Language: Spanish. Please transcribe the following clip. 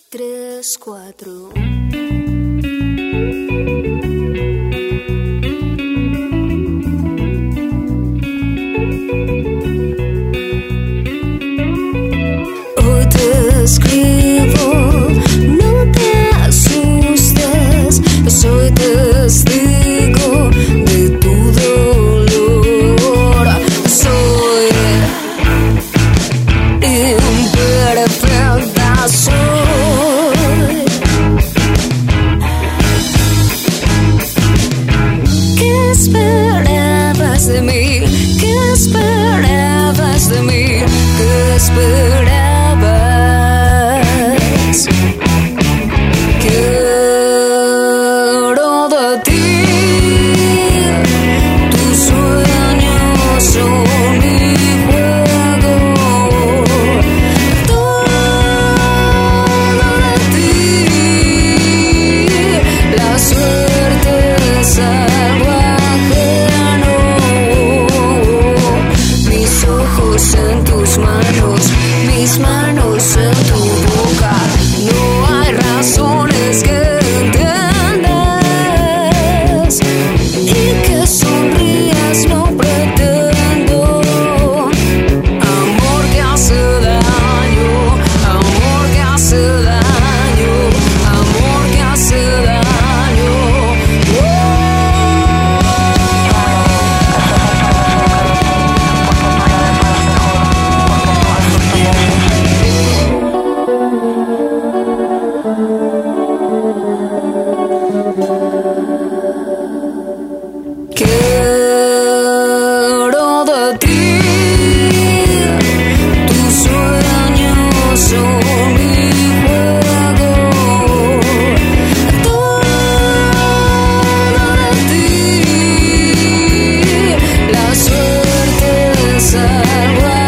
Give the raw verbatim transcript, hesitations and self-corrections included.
tres, cuatro. Hoy te escribo, no te asustes, yo soy testigo de tu dolor. Soy imperfecta, soy. ¿Qué esperabas de mí? ¿Qué esperabas de mí? ¿Qué esperabas? Quiero de ti, tus sueños son mi juego. Todo de ti, la suerte es algo ajeno. Mis ojos en tus manos, mis manos en tu boca. No hay razones que entiendas y que sonrías, no pretendo. Amor que hace daño, amor que hace daño, amor que hace daño. Quiero de ti, tus sueños son mi juego. Todo de ti, la suerte es algo